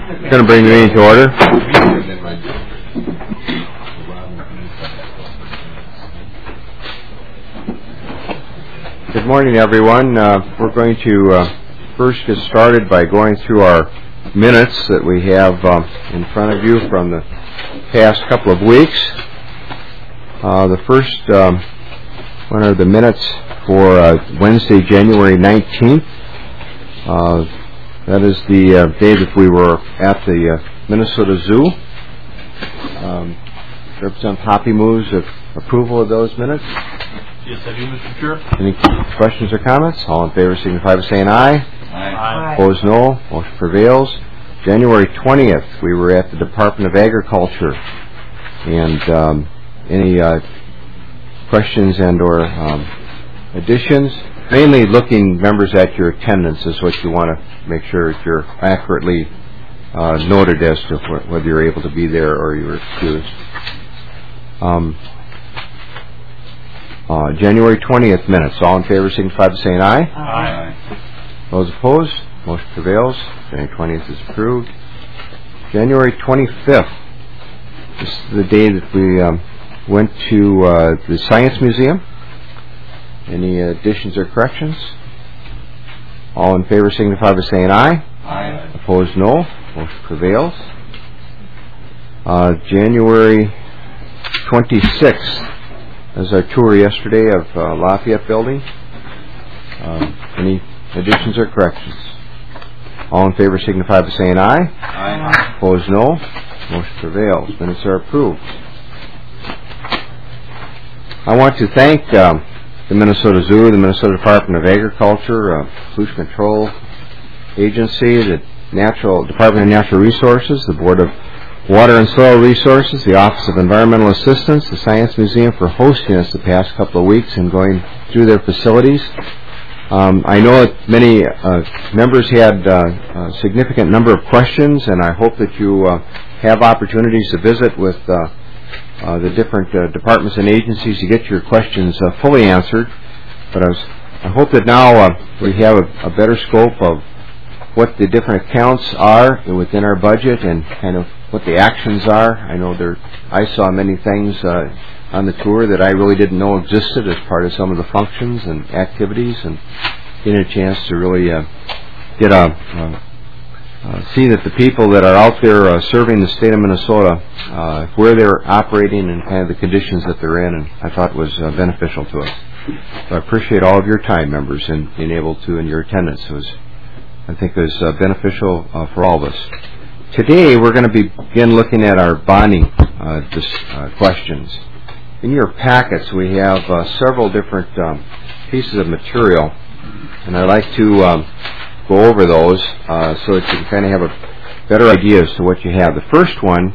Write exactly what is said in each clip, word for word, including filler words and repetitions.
Going to bring the meeting to order. Good morning, everyone. Uh, we're going to uh, first get started by going through our minutes that we have uh, in front of you from the past couple of weeks. Uh, the first um, one are the minutes for uh, Wednesday, January nineteenth. Uh, that is the uh, day that we were at the uh, Minnesota Zoo. Um, Representative Hoppe moves of approval of those minutes. Yes, I do, Mister Chair. Any questions or comments? All in favor signify by saying aye. Aye. Aye. Opposed, no. Motion prevails. January twentieth, we were at the Department of Agriculture. And um, any uh, questions and or um, additions? Mainly looking, members, at your attendance is what you want to make sure that you're accurately uh, noted as to wh- whether you're able to be there or you're excused. Um, uh, January twentieth minutes. All in favor signify by saying aye. Aye. Those opposed? Motion prevails. January twentieth is approved. January twenty-fifth. This is the day that we um, went to uh, the Science Museum. Any additions or corrections? All in favor signify by saying aye. Aye. Opposed, no. Motion prevails. Uh, January twenty-sixth is our tour yesterday of uh, Lafayette Building. Uh, any additions or corrections? All in favor signify by saying aye. Aye. Opposed, no. Motion prevails. Minutes are approved. I want to thank um, the Minnesota Zoo, the Minnesota Department of Agriculture, uh, Pollution Control Agency, the Natural Department of Natural Resources, the Board of Water and Soil Resources, the Office of Environmental Assistance, the Science Museum for hosting us the past couple of weeks and going through their facilities. Um, I know that many uh, members had uh, a significant number of questions, and I hope that you uh, have opportunities to visit with uh, uh, the different uh, departments and agencies to get your questions uh, fully answered. But I, was, I hope that now uh, we have a, a better scope of what the different accounts are within our budget and kind of what the actions are. I know there, I saw many things uh, on the tour that I really didn't know existed as part of some of the functions and activities, and getting a chance to really uh, get a uh, uh, see that the people that are out there uh, serving the state of Minnesota, uh, where they're operating and kind of the conditions that they're in, and I thought was uh, beneficial to us. So I appreciate all of your time, members, and being able to, and your attendance. It was, I think, it was uh, beneficial uh, for all of us. Today we're going to begin looking at our bonding uh, dis- uh, questions. In your packets we have uh, several different um, pieces of material, and I'd like to um, go over those uh, so that you can kind of have a better idea as to what you have. The first one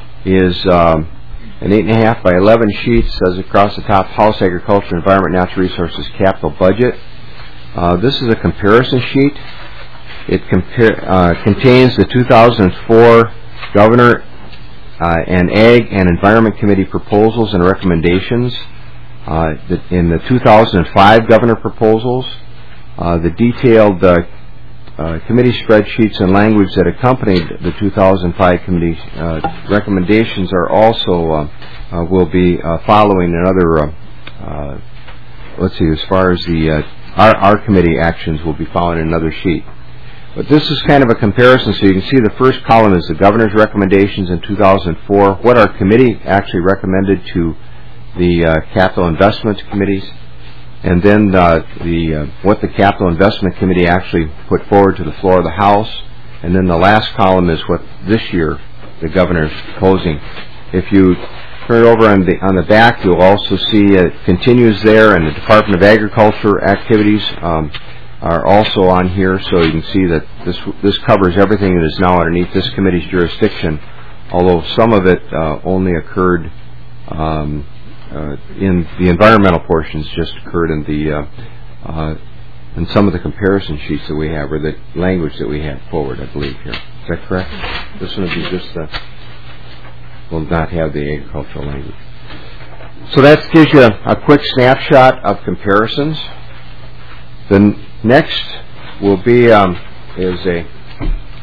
is um, an eight and a half by eleven sheet, says across the top, House Agriculture, Environment, Natural Resources Capital Budget. Uh, this is a comparison sheet. It compare, uh, contains the two thousand four Governor uh, and Ag and Environment Committee proposals and recommendations, uh, the, in the two thousand five Governor proposals, uh, the detailed uh, uh, committee spreadsheets and language that accompanied the two thousand five committee uh, recommendations are also uh, uh, will be uh, following another. Uh, uh, let's see, as far as the uh, our, our committee actions will be following another sheet. But this is kind of a comparison, so you can see the first column is the governor's recommendations in two thousand four, what our committee actually recommended to the uh, capital investment committees, and then uh, the uh, what the capital investment committee actually put forward to the floor of the House, and then the last column is what this year the governor's proposing. If you turn it over on the on the back, you'll also see it continues there, and the Department of Agriculture activities um, are also on here, so you can see that this this covers everything that is now underneath this committee's jurisdiction, although some of it uh, only occurred um, uh, in the environmental portions, just occurred in the uh, uh, in some of the comparison sheets that we have, or the language that we have forward, I believe, here. Is that correct? This one will be just the, will not have the agricultural language. So that gives you a, a quick snapshot of comparisons. The next will be um, is a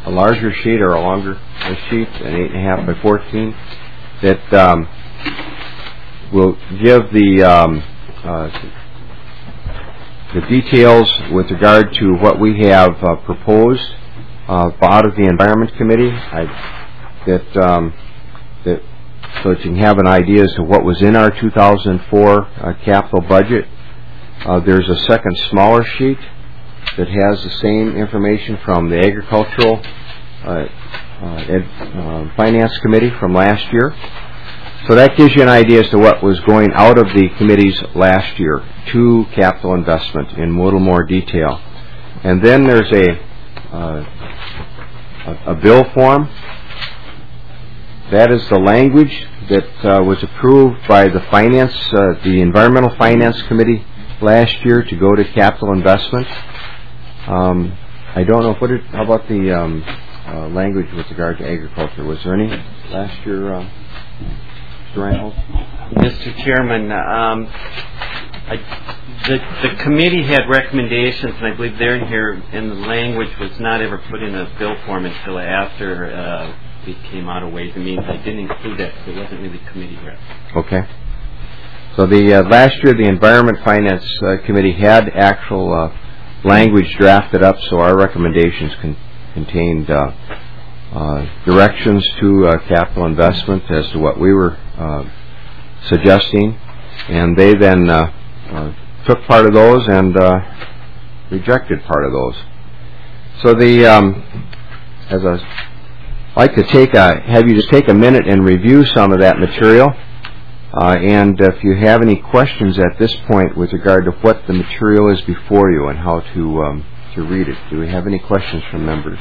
a larger sheet or a longer sheet, an eight and a half by fourteen, that um, will give the um, uh, the details with regard to what we have uh, proposed uh, out of the Environment Committee. I, that um, that so that you can have an idea as to what was in our two thousand four uh, capital budget. Uh, there's a second smaller sheet that has the same information from the Agricultural uh, uh, Ed, uh, Finance Committee from last year. So that gives you an idea as to what was going out of the committees last year to capital investment in a little more detail. And then there's a uh, a, a bill form. That is the language that uh, was approved by the finance, uh, the Environmental Finance Committee last year to go to capital investment. Um, I don't know what. It, how about the um, uh, language with regard to agriculture? Was there any last year, uh, Mister Reinhold? Mister Chairman, um, I, the, the committee had recommendations, and I believe they're in here, and the language was not ever put in a bill form until after uh, we came out of Ways and Means. I didn't include that because it wasn't really committee rep. Okay. So the uh, last year the Environment Finance uh, Committee had actual uh, language drafted up, so our recommendations con- contained uh, uh, directions to uh, capital investment as to what we were uh, suggesting, and they then uh, uh, took part of those and uh, rejected part of those. So the um, as I like to take a, have you just take a minute and review some of that material. Uh, and if you have any questions at this point with regard to what the material is before you and how to um, to read it, do we have any questions from members?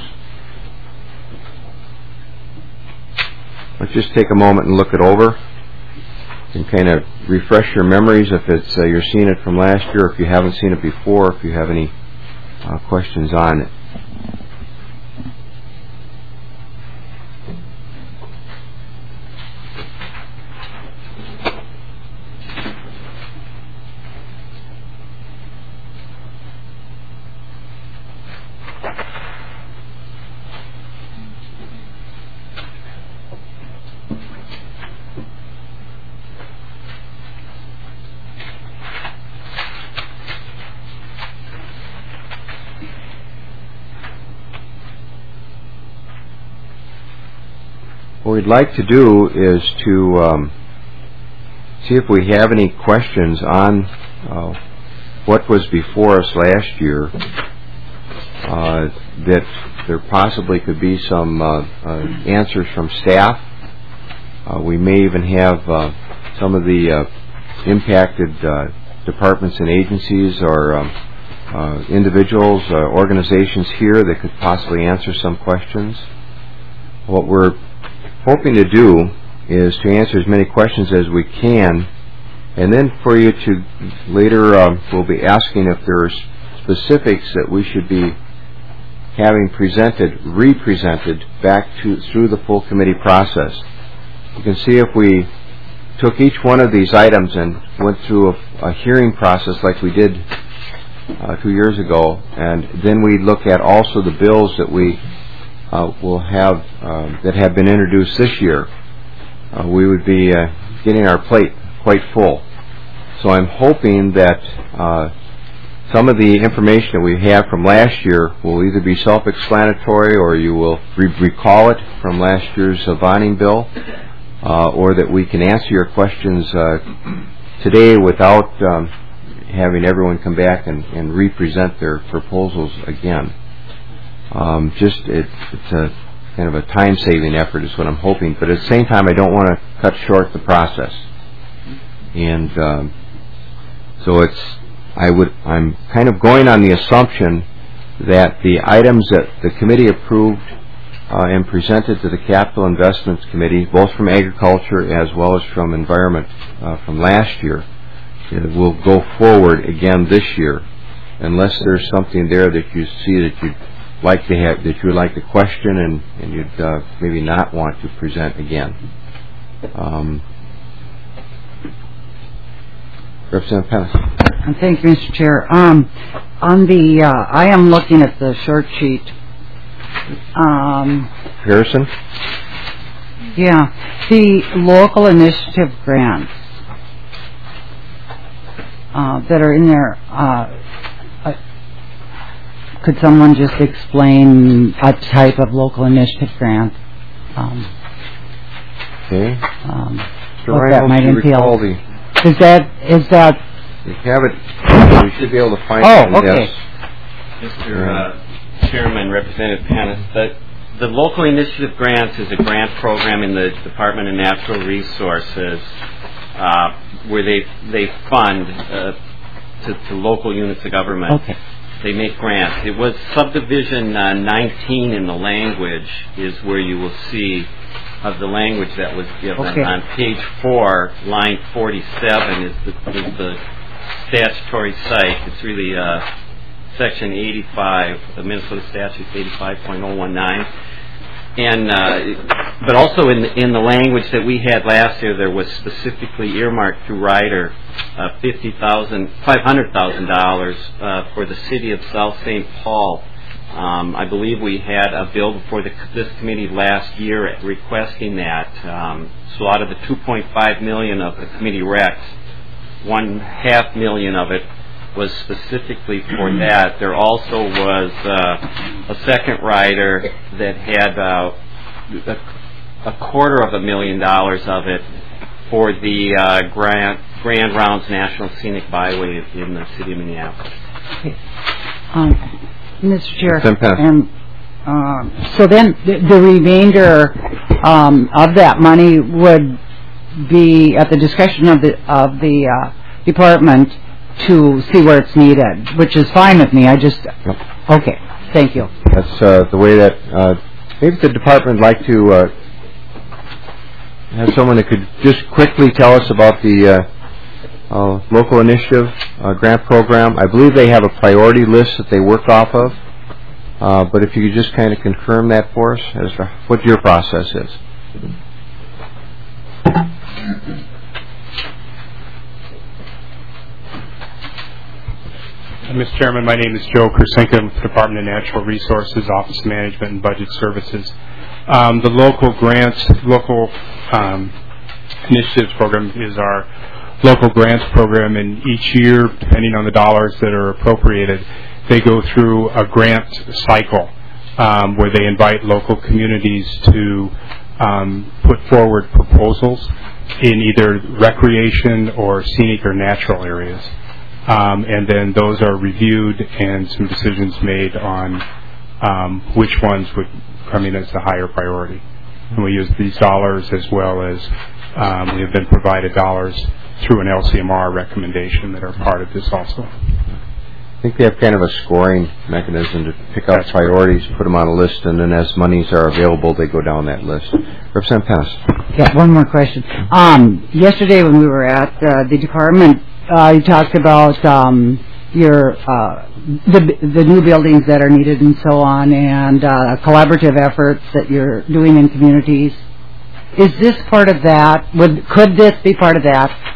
Let's just take a moment and look it over and kind of refresh your memories if it's uh, you're seeing it from last year, if you haven't seen it before, if you have any uh, questions on it. What we'd like to do is to um, see if we have any questions on uh, what was before us last year, uh, that there possibly could be some uh, uh, answers from staff. Uh, we may even have uh, some of the uh, impacted uh, departments and agencies or um, uh, individuals, uh, organizations here that could possibly answer some questions. What we're hoping to do is to answer as many questions as we can, and then for you to later um, we'll be asking if there are specifics that we should be having presented, represented back to through the full committee process. You can see if we took each one of these items and went through a, a hearing process like we did uh, two years ago, and then we look at also the bills that we Uh, will have uh, that have been introduced this year, uh, we would be uh, getting our plate quite full. So I'm hoping that uh, some of the information that we have from last year will either be self-explanatory or you will re- recall it from last year's uh, bonding bill, uh, or that we can answer your questions uh, today without um, having everyone come back and, and represent their proposals again. Um, just it, it's a kind of a time-saving effort is what I'm hoping, but at the same time I don't want to cut short the process. And um, so it's I would I'm kind of going on the assumption that the items that the committee approved uh, and presented to the Capital Investments Committee, both from Agriculture as well as from Environment uh, from last year, it will go forward again this year, unless there's something there that you see that you like to have, that you would like to question and, and you'd uh, maybe not want to present again. Um, Representative Pennis. Thank you, Mister Chair. Um, on the, uh, I am looking at the short sheet Um, Harrison? yeah, the local initiative grants uh, that are in there. Uh, uh, could someone just explain a type of local initiative grant? Um, Okay. um, So what Ryan, that how might do you recall entail? the... Is that is that? We have it. We should be able to find Oh, it. okay. Yes. Mister Uh, Chairman, Representative Pennis, the, the Local Initiative Grants is a grant program in the Department of Natural Resources uh, where they they fund uh, to, to local units of government. Okay. They make grants. It was subdivision uh, nineteen in the language is where you will see of the language that was given. Okay. On page four, line forty-seven is the, is the statutory site. It's really uh, section eighty-five, the Minnesota Statute eighty-five point oh one nine. And uh, but also in the, in the language that we had last year, there was specifically earmarked through Rider uh, fifty thousand, five hundred thousand dollars uh, for the city of South Saint Paul. Um, I believe we had a bill before the, this committee last year requesting that. Um, so out of the two point five million of the committee recs, one half million of it was specifically for that. There also was uh, a second rider that had uh, a, a quarter of a million dollars of it for the uh, Grand, Grand Rounds National Scenic Byway in the city of Minneapolis. Okay. Um, Mister Chair, Fantastic. and uh, so then the, the remainder um, of that money would be at the discretion of the of the uh, department to see where it's needed, which is fine with me. I just Yep. okay. Thank you. That's uh, the way that uh, maybe the department would like to uh, have someone that could just quickly tell us about the uh, uh, local initiative uh, grant program. I believe they have a priority list that they work off of, uh, but if you could just kind of confirm that for us as to what your process is. Mister Chairman, my name is Joe Kersenka with the Department of Natural Resources, Office of Management and Budget Services. Um, the local grants, local um, initiatives program is our local grants program, and each year, depending on the dollars that are appropriated, they go through a grant cycle um, where they invite local communities to um, put forward proposals in either recreation or scenic or natural areas. Um, and then those are reviewed and some decisions made on um, which ones would come in as the higher priority. And we use these dollars as well as um, we have been provided dollars through an L C M R recommendation that are part of this also. I think they have kind of a scoring mechanism to pick out That's priorities, put them on a list, and then as monies are available, they go down that list. Representative Pennis. Yeah, one more question. Um, yesterday when we were at uh, the department, uh, you talked about um, your uh, the the new buildings that are needed and so on, and uh, collaborative efforts that you're doing in communities. Is this part of that? Would could this be part of that?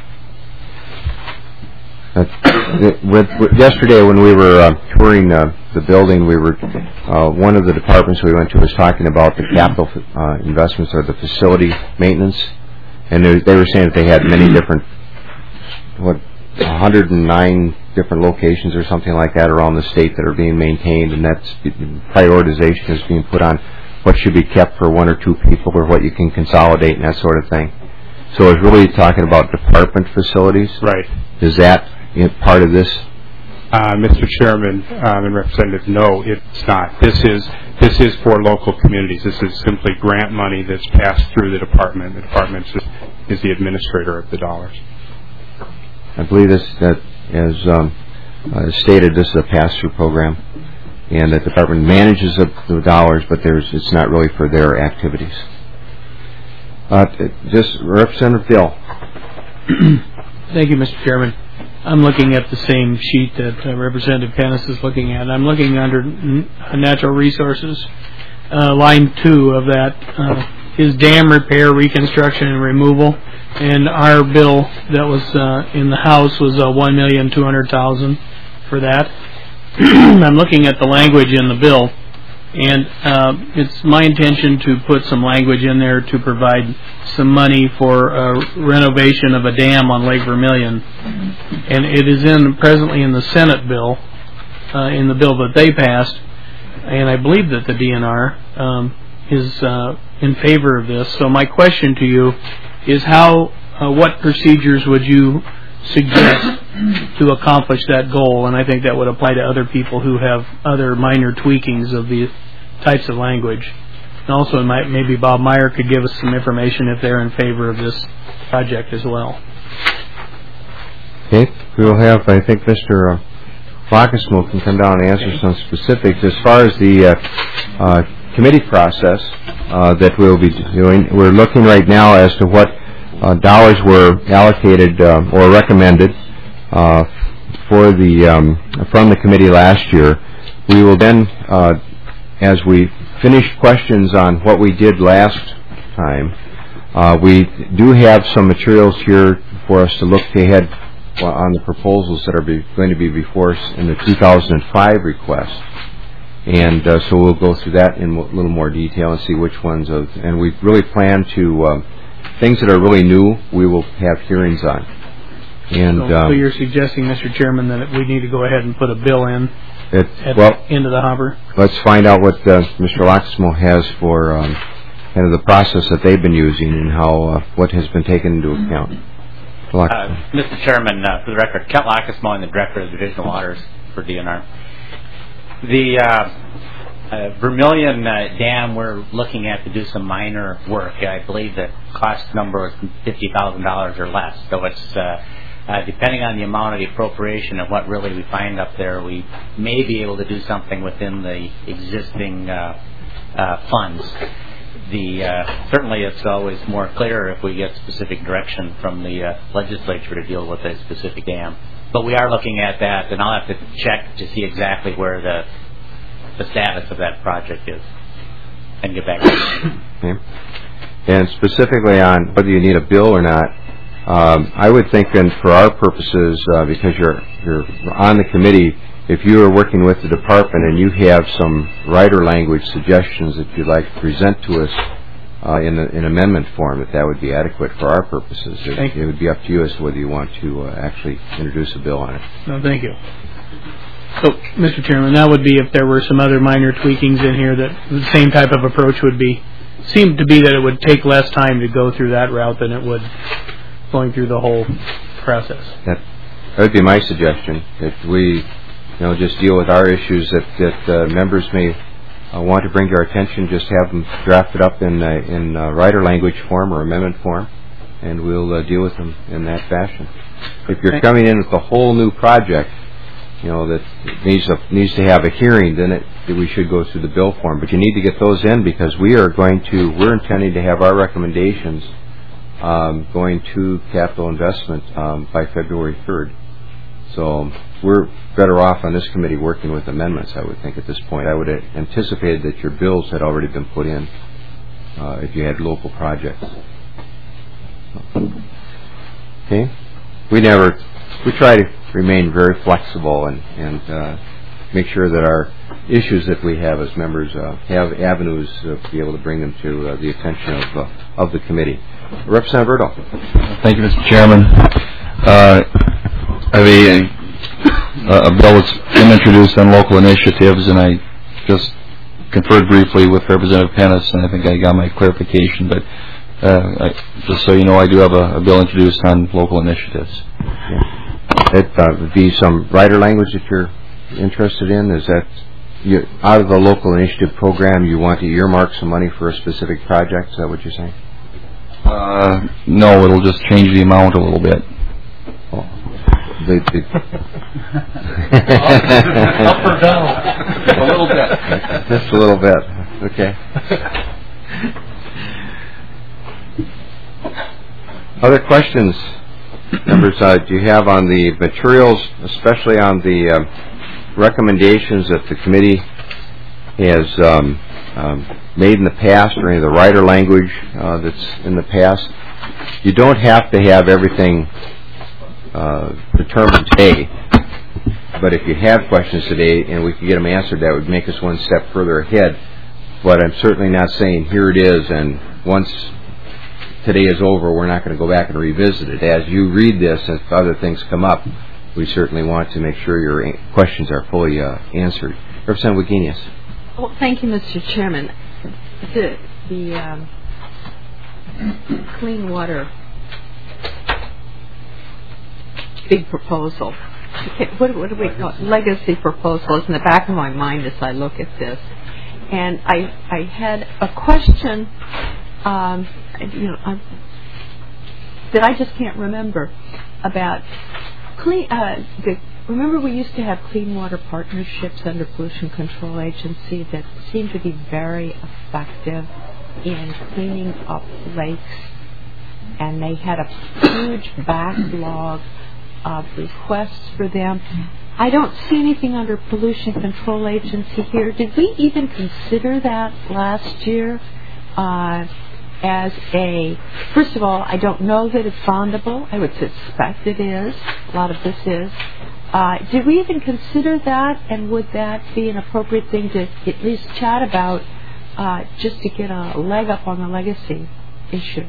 Uh, with, with yesterday, when we were uh, touring uh, the building, we were uh, one of the departments we went to was talking about the capital uh, investments or the facility maintenance, and they, they were saying that they had many different, what, one hundred nine different locations or something like that around the state that are being maintained, and that's prioritization is being put on what should be kept for one or two people or what you can consolidate and that sort of thing. So it's really talking about department facilities. Right. Is that part of this? Uh, Mister Chairman um, and Representative, no, it's not. This is this is for local communities. This is simply grant money that's passed through the department. The department is, is the administrator of the dollars. I believe this that as um, uh, stated, this is a pass-through program, and the department manages the, the dollars, but there's it's not really for their activities. Uh, just Representative Bill. Thank you, Mister Chairman. I'm looking at the same sheet that uh, Representative Pennis is looking at. I'm looking under n- natural resources. Uh, line two of that uh, is dam repair, reconstruction, and removal. And our bill that was uh, in the House was uh, one million two hundred thousand dollars for that. I'm looking at the language in the bill And uh, it's my intention to put some language in there to provide some money for uh, renovation of a dam on Lake Vermilion. And it is in presently in the Senate bill, uh, in the bill that they passed. And I believe that the D N R um, is uh, in favor of this. So my question to you is how, uh, what procedures would you suggest to accomplish that goal? And I think that would apply to other people who have other minor tweakings of these types of language. And also might, maybe Bob Meyer could give us some information if they're in favor of this project as well. Okay, we will have, I think, Mister Lockesmo can come down and answer okay. some specifics. As far as the uh, uh, committee process uh, that we'll be doing, we're looking right now as to what Uh, dollars were allocated uh, or recommended uh, for the um, from the committee last year. We will then, uh, as we finish questions on what we did last time, uh, we do have some materials here for us to look ahead on the proposals that are be, going to be before us in the two thousand five request. And uh, so we'll go through that in a little more detail and see which ones of, and we really plan to uh, things that are really new, we will have hearings on. And so, um, so you're suggesting, Mister Chairman, that we need to go ahead and put a bill in it, at well, into the hopper? Let's find out what uh, Mister Loxmo has for um, kind of the process that they've been using and how uh, what has been taken into account. Uh, Mister Chairman, uh, for the record, Kent Loxmo, I'm the Director of Division of Waters for D N R. The uh, Uh, Vermilion uh, Dam, we're looking at to do some minor work. I believe the cost number is fifty thousand dollars or less. So it's uh, uh, depending on the amount of the appropriation and what really we find up there, we may be able to do something within the existing uh, uh, funds. The uh, certainly it's always more clear if we get specific direction from the uh, legislature to deal with a specific dam. But we are looking at that, and I'll have to check to see exactly where the the status of that project is and get back to you. Okay. And specifically on whether you need a bill or not, um, I would think then for our purposes, uh, because you're you're on the committee, if you are working with the department and you have some writer language suggestions that you'd like to present to us uh, in, a, in amendment form, that that would be adequate for our purposes. It, thank you. It would be up to you as to whether you want to uh, actually introduce a bill on it. No, thank you. So, Mister Chairman, that would be if there were some other minor tweakings in here that the same type of approach would be, seemed to be that it would take less time to go through that route than it would going through the whole process. That, that would be my suggestion. If we, you know, just deal with our issues that, that uh, members may uh, want to bring to our attention, just have them drafted up in, uh, in uh, writer language form or amendment form, and we'll uh, deal with them in that fashion. If you're coming in with a whole new project, you know, that needs to, needs to have a hearing, then it, we should go through the bill form. But you need to get those in because we are going to, we're intending to have our recommendations um, going to capital investment um, by February third. So we're better off on this committee working with amendments, I would think, at this point. I would have anticipated that your bills had already been put in uh, if you had local projects. Okay? We never, we try to remain very flexible and, and uh, make sure that our issues that we have as members uh, have avenues to be able to bring them to uh, the attention of uh, of the committee. Representative Erdahl. Thank you, Mister Chairman. Uh, I have a, a bill that's been introduced on local initiatives, and I just conferred briefly with Representative Pennis, and I think I got my clarification. But uh, I, just so you know, I do have a, a bill introduced on local initiatives. Yeah. It uh, would be some writer language that you're interested in. Is that you, out of the local initiative program, you want to earmark some money for a specific project? Is that what you're saying? Uh, no, it'll just change the amount a little bit. Oh. The, the Up or down? A little bit. Just a little bit. Okay. Other questions? Members, uh, do you have on the materials, especially on the uh, recommendations that the committee has um, um, made in the past, or any of the writer language uh, that's in the past? You don't have to have everything uh, determined today. but if you have questions today and we could get them answered, that would make us one step further ahead. But I'm certainly not saying here it is, and once today is over, we're not going to go back and revisit it. As you read this, and if other things come up, we certainly want to make sure your questions are fully uh, answered. Representative Wagenius. Well, thank you, Mister Chairman. The, the um, clean water big proposal, what, what do we call it? Legacy proposal is in the back of my mind as I look at this. And I, I had a question, um, you know, um, that I just can't remember about clean. Uh, the, remember, we used to have clean water partnerships under Pollution Control Agency that seemed to be very effective in cleaning up lakes, and they had a huge backlog of requests for them. I don't see anything under Pollution Control Agency here. Did we even consider that last year uh, as a, first of all, I don't know that it's bondable. I would suspect it is. A lot of this is. Uh, did we even consider that, and would that be an appropriate thing to at least chat about uh, just to get a leg up on the legacy issue?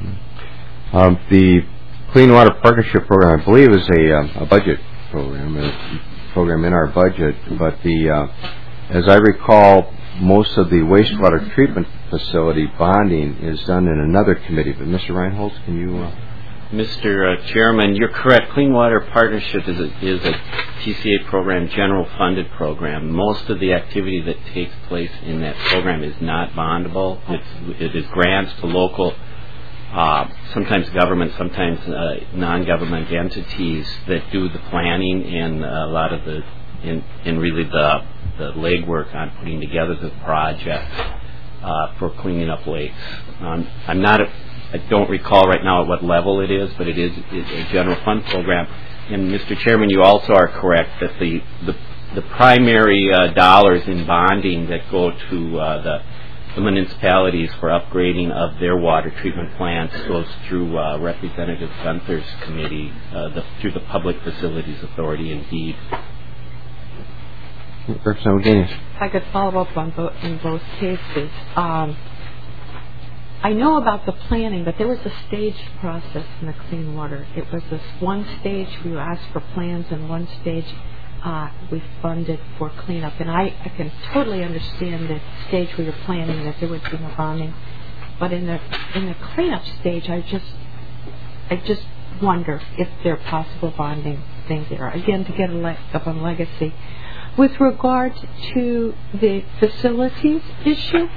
Um, the Clean Water Partnership Program, I believe, is a, uh, a budget program, a program in our budget, but the, uh, as I recall, most of the wastewater treatment facility bonding is done in another committee. But Mister Reinholz, can you? Uh... Mister Uh, Chairman, you're correct. Clean Water Partnership is a, is a T C A program, general funded program. Most of the activity that takes place in that program is not bondable. It's, it is grants to local, uh, sometimes government, sometimes uh, non-government entities that do the planning and a lot of the, in, in really the, the legwork on putting together the project uh, for cleaning up lakes. Um, I'm not a I don't recall right now at what level it is, but it is a general fund program. And Mister Chairman, you also are correct that the the, the primary uh, dollars in bonding that go to uh, the, the municipalities for upgrading of their water treatment plants goes through uh, Representative Gunther's committee, uh, the, through the Public Facilities Authority, indeed. Representative If I could follow up on both in both cases. Um, I know about the planning, but there was a staged process in the clean water. It was this one stage we asked for plans, and one stage uh, we funded for cleanup. And I, I can totally understand the stage we were planning that there would be no bonding, but in the in the cleanup stage, I just I just wonder if there are possible bonding things there. Again, to get a leg up on legacy. With regard to the facilities issue,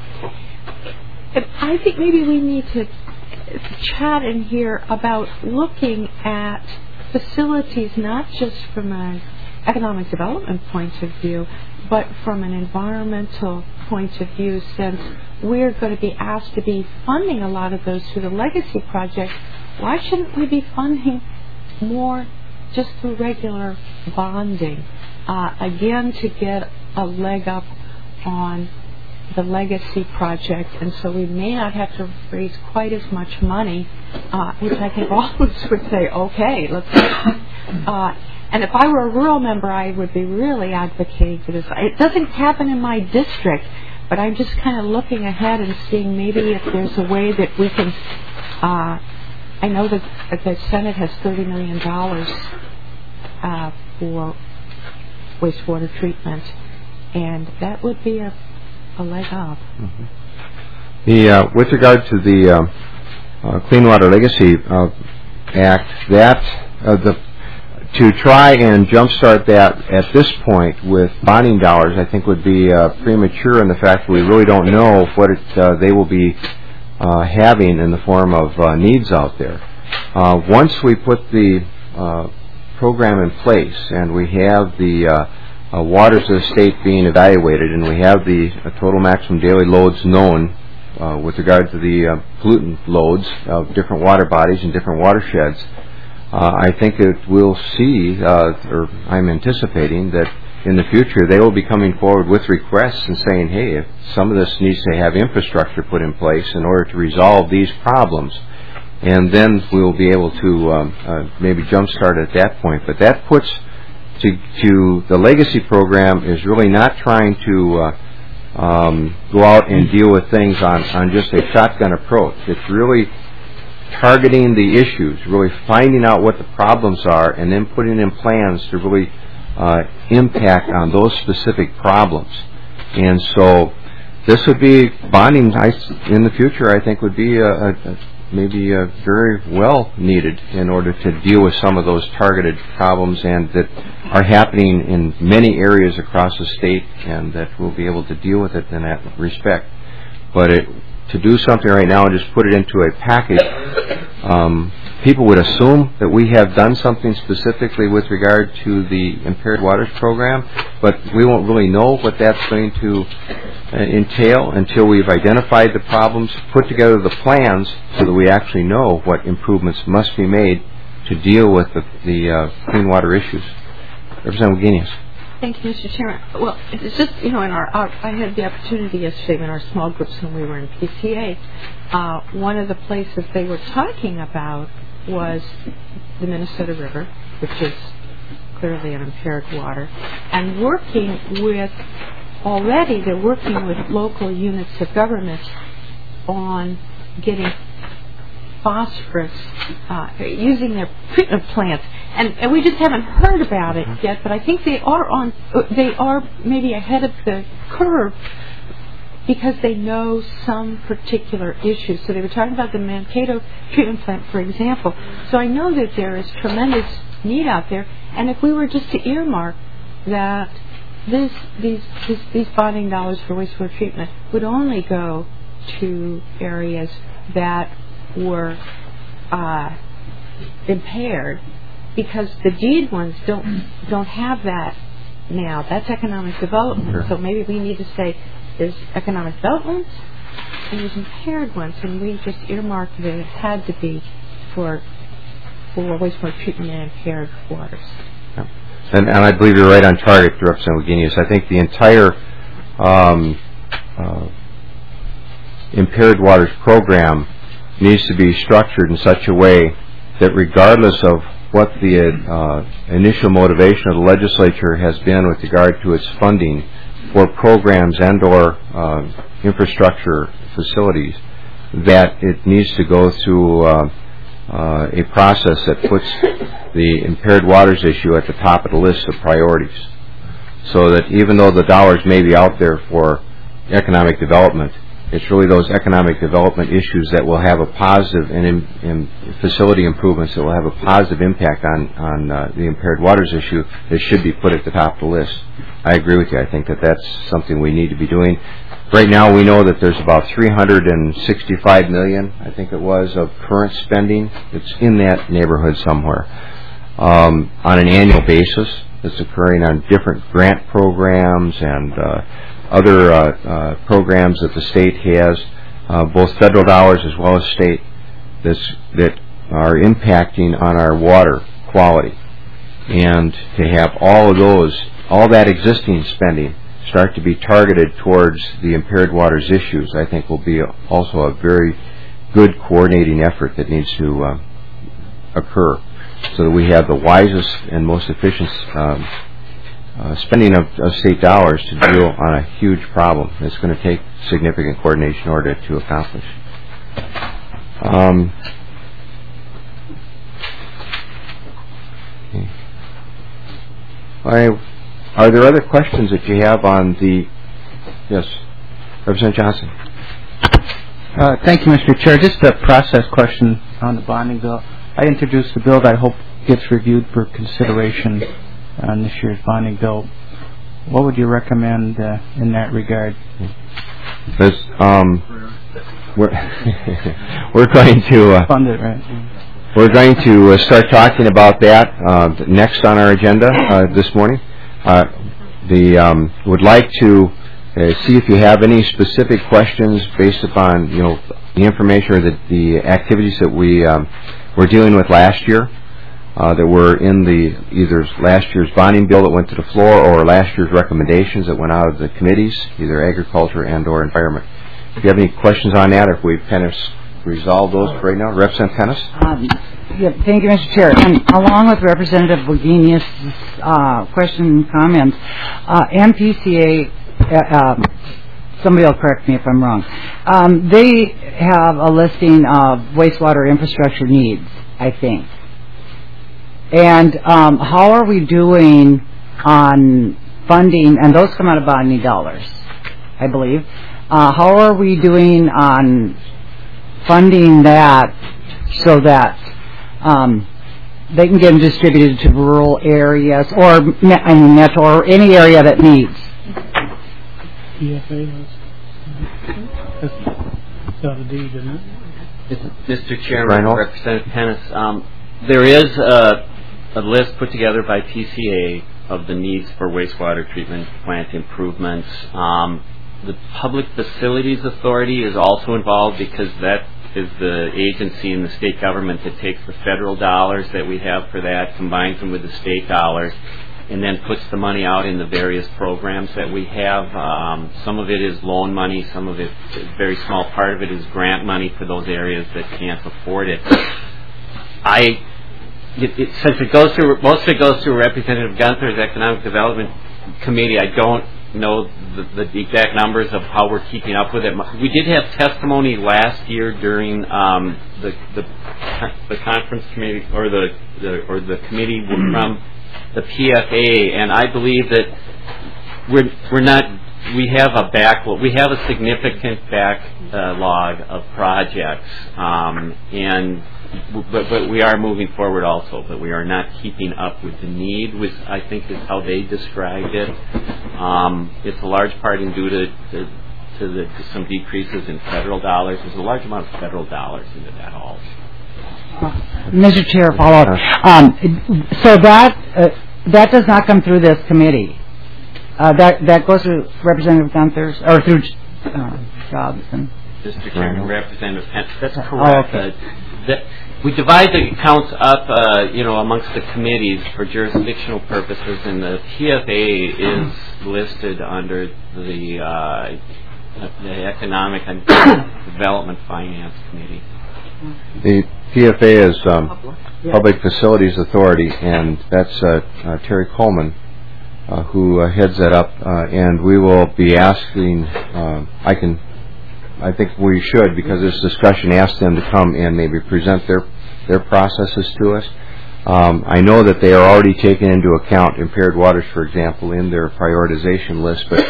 I think maybe we need to chat in here about looking at facilities not just from an economic development point of view, but from an environmental point of view, since we're going to be asked to be funding a lot of those through the legacy project. Why shouldn't we be funding more just through regular bonding? Uh, again, to get a leg up on the legacy project, and so we may not have to raise quite as much money, uh, which I think all of us would say, okay, let's uh, and if I were a rural member, I would be really advocating for this. It doesn't happen in my district, but I'm just kind of looking ahead and seeing maybe if there's a way that we can, uh, I know that the Senate has thirty million dollars uh, for wastewater treatment, and that would be a a leg up. Mm-hmm. The uh, with regard to the uh, uh, Clean Water Legacy uh, Act, that uh, the to try and jumpstart that at this point with bonding dollars, I think would be uh, premature in the fact that we really don't know what it, uh, they will be uh, having in the form of uh, needs out there. Uh, once we put the uh, program in place and we have the uh, Uh, waters of the state being evaluated, and we have the uh, total maximum daily loads known uh, with regard to the uh, pollutant loads of different water bodies and different watersheds. Uh, I think that we'll see, uh, or I'm anticipating that in the future they will be coming forward with requests and saying, hey, if some of this needs to have infrastructure put in place in order to resolve these problems, and then we'll be able to um, uh, maybe jumpstart at that point. But that puts to to the legacy program is really not trying to uh, um, go out and deal with things on, on just a shotgun approach. It's really targeting the issues, really finding out what the problems are, and then putting in plans to really uh, impact on those specific problems. And so this would be bonding in the future, I think, would be a, a, a maybe a very well needed in order to deal with some of those targeted problems and that are happening in many areas across the state, and that we'll be able to deal with it in that respect. But it, to do something right now and just put it into a package, um, people would assume that we have done something specifically with regard to the Impaired Waters program, but we won't really know what that's going to uh, entail until we've identified the problems, put together the plans so that we actually know what improvements must be made to deal with the, the uh, clean water issues. Representative Guinness. Thank you, Mister Chairman. Well, it's just, you know, in our, our I had the opportunity yesterday in our small groups when we were in P C A. Uh, one of the places they were talking about was the Minnesota River, which is clearly an impaired water, and working with, already they're working with local units of government on getting phosphorus, uh, using their treatment plants, and, and we just haven't heard about it yet. But I think they are on, they are maybe ahead of the curve because they know some particular issues. So they were talking about the Mankato treatment plant, for example. So I know that there is tremendous need out there, and if we were just to earmark that this, these, this, these bonding dollars for wastewater treatment would only go to areas that were uh, impaired, because the deed ones don't don't have that now. That's economic development. Sure. So maybe we need to say there's economic development and there's impaired ones, and we just earmarked that it had to be for for wastewater treatment and impaired waters. Yeah. And, and I believe you're right on target, Representative Guinness. I think the entire um, uh, impaired waters program needs to be structured in such a way that regardless of what the uh, initial motivation of the legislature has been with regard to its funding for programs and or uh, infrastructure facilities, that it needs to go through uh, uh, a process that puts the impaired waters issue at the top of the list of priorities, so that even though the dollars may be out there for economic development, it's really those economic development issues that will have a positive, and in, in facility improvements that will have a positive impact on, on uh, the impaired waters issue that should be put at the top of the list. I agree with you. I think that that's something we need to be doing. Right now we know that there's about three hundred sixty-five million dollars, I think it was, of current spending. It's in that neighborhood somewhere um, on an annual basis. It's occurring on different grant programs and uh, other uh, uh, programs that the state has, uh, both federal dollars as well as state, that's, that are impacting on our water quality. And to have all of those, all that existing spending start to be targeted towards the impaired waters issues, I think will be also a very good coordinating effort that needs to uh, occur, so that we have the wisest and most efficient um, Uh, spending of, of state dollars to deal on a huge problem. It's going to take significant coordination in order to accomplish. Um, okay. I, are there other questions that you have on the... Yes, Representative Johnson. Uh, thank you, Mister Chair. Just a process question on the bonding bill. I introduced the bill that I hope gets reviewed for consideration on this year's bonding bill. What would you recommend uh, in that regard? This, um, we're, we're going to uh, fund it, right? We're going to uh, start talking about that uh, next on our agenda uh, this morning. Uh, the um, would like to uh, see if you have any specific questions based upon you know the information or the, the activities that we um, were dealing with last year. Uh, that were in the either last year's bonding bill that went to the floor or last year's recommendations that went out of the committees, either agriculture and or environment. If you have any questions on that, or if we've kind of resolve those for right now. Representative Pennis? Um, yeah, thank you, Mister Chair. And along with Representative Bogenius' uh, question and comments, uh, M P C A, uh, um, somebody will correct me if I'm wrong, um, they have a listing of wastewater infrastructure needs, I think. And um, how are we doing on funding, and those come out of bonding dollars, I believe. Uh, how are we doing on funding that so that um, they can get them distributed to rural areas or I mean, metro or any area that needs? P F A was. It's out of deed, isn't it? Mister Chairman, Representative Pennis, um, there is a, a list put together by P C A of the needs for wastewater treatment plant improvements. Um, the Public Facilities Authority is also involved because that is the agency in the state government that takes the federal dollars that we have for that, combines them with the state dollars, and then puts the money out in the various programs that we have. Um, some of it is loan money, some of it, a very small part of it is grant money for those areas that can't afford it. I, it, it, since it goes through, most of it goes through Representative Gunther's Economic Development Committee, I don't know the, the exact numbers of how we're keeping up with it. We did have testimony last year during um, the, the the conference committee or the, the or the committee from the P F A, and I believe that we're we're not we have a backlog. We have a significant backlog of projects, um, and but, but we are moving forward also. But we are not keeping up with the need, which I think is how they described it. Um, it's a large part in due to, to, to, the, to some decreases in federal dollars. There's a large amount of federal dollars into that also. Uh, Mister Chair, follow up. Um, so that uh, that does not come through this committee. Uh, that that goes through Representative Gunther's or through uh, Jobson. Mister Chairman, Representative Pence, that's correct. Oh, okay. uh, that we divide the accounts up, uh, you know, amongst the committees for jurisdictional purposes, and the P F A is listed under the uh, the Economic and Development Finance Committee. The P F A is um, Public Facilities Authority, and that's uh, uh, Terry Coleman uh, who uh, heads that up, uh, and we will be asking, uh, I can I think we should, because this discussion, ask them to come and maybe present their their processes to us. Um, I know that they are already taking into account impaired waters, for example, in their prioritization list, but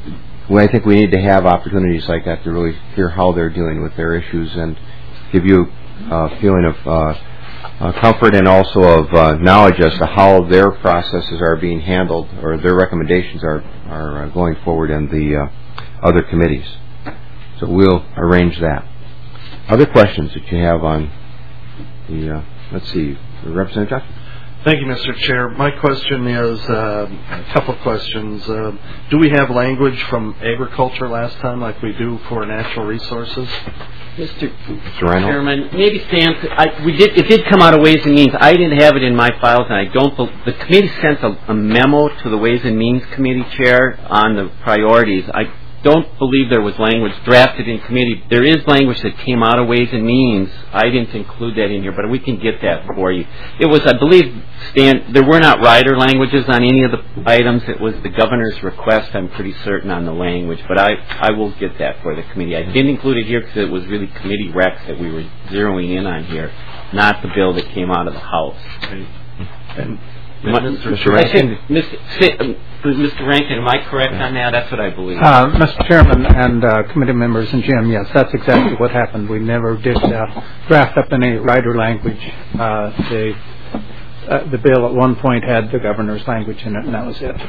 I think we need to have opportunities like that to really hear how they're dealing with their issues and give you a feeling of uh, uh, comfort and also of uh, knowledge as to how their processes are being handled or their recommendations are, are uh, going forward in the uh, other committees. So we'll arrange that. Other questions that you have on the, uh, let's see, Representative Johnson? Thank you, Mister Chair. My question is uh, a couple of questions. Uh, do we have language from agriculture last time like we do for natural resources? Mister Chairman, maybe Stan, I, we did, it did come out of Ways and Means. I didn't have it in my files, and I don't, the committee sent a, a memo to the Ways and Means Committee Chair on the priorities. I don't believe there was language drafted in committee. There is language that came out of Ways and Means. I didn't include that in here, but we can get that for you. It was, I believe, Stan, there were not rider languages on any of the items. It was the governor's request, I'm pretty certain, on the language, but I, I will get that for the committee. I didn't include it here because it was really committee recs that we were zeroing in on here, not the bill that came out of the House. And Mister Rankin, Mister Rankin, am I correct on that? That's what I believe. Uh, Mister Chairman and uh, committee members and Jim, yes, that's exactly what happened. We never did uh, draft up any rider language. Uh, the uh, the bill at one point had the governor's language in it, and that was it.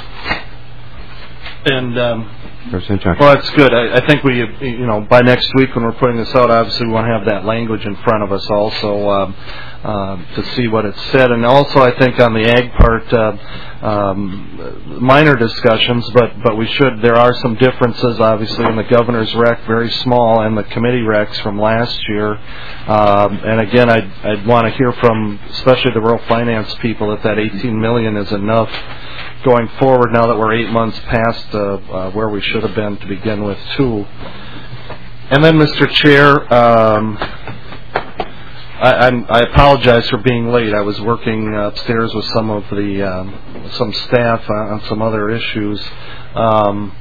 And um, well, that's good. I, I think we, you know, by next week when we're putting this out, obviously we want to have that language in front of us also um, uh, to see what it said. And also, I think on the ag part, uh, um, minor discussions, but but we should. There are some differences, obviously, in the governor's rec, very small, and the committee recs from last year. Um, and again, I'd, I'd want to hear from, especially the rural finance people, if that eighteen million dollars is enough going forward now that we're eight months past uh, uh, where we should have been to begin with, too. and then, Mister Chair, um, I, I'm, I apologize for being late. I was working upstairs with some of the um, some staff on some other issues. Um,